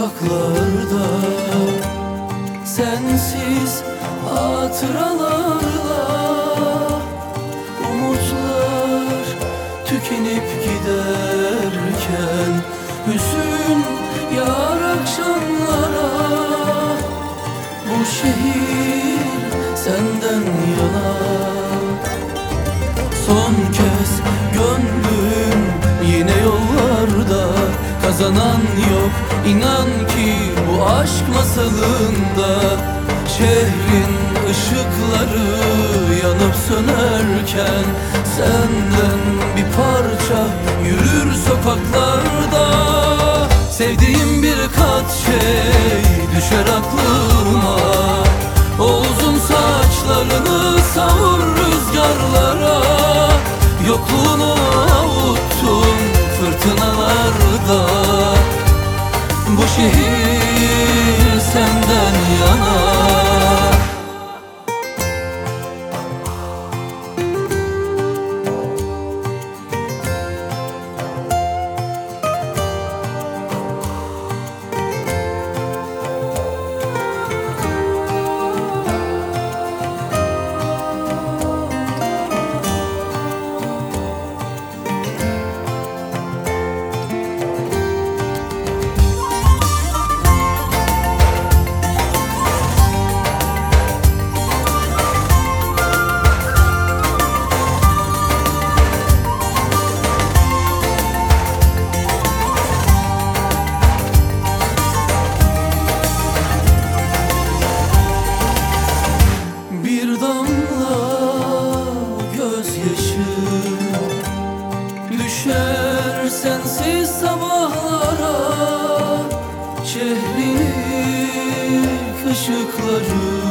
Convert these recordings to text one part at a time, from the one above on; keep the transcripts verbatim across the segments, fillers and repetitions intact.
sokaklarda, sensiz hatıralarla umutlar tükenip giderken, hüzün yağar akşamlara. Bu şehir senden yana. Son kez gönlüm yine yollarda, kazanan yok inan ki bu aşk masalında. Şehrin ışıkları yanıp sönerken, senden bir parça yürür sokaklarda. Sevdiğim birkaç şey düşer aklıma, o uzun saçlarını savur rüzgarlara. Yokluğunu avuttun fırtınalarda, bu şehir senden yana. Düşer sensiz sabahlara, şehrin ışıklarıyla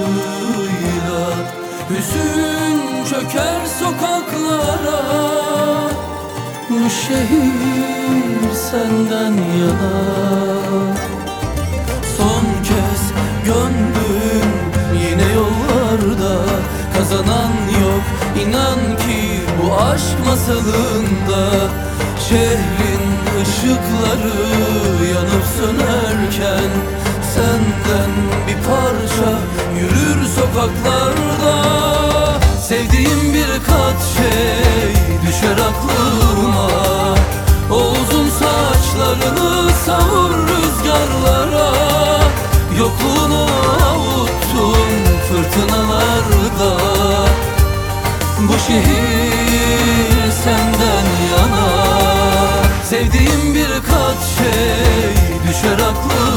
hüzün çöker sokaklara. Bu şehir senden yana. Son kez gönlüm yine yollarda, kazanan yok inan ki bu aşk masalında. Şehrin ışıkları yanıp sönerken, senden bir parça yürür sokaklarda. Sevdiğim birkaç şey düşer aklıma, o uzun saçlarını savur rüzgarlara. Yokluğunu avuttun fırtınalarda, bu şehir senden yana. Sevdiğim birkaç şey düşer aklıma,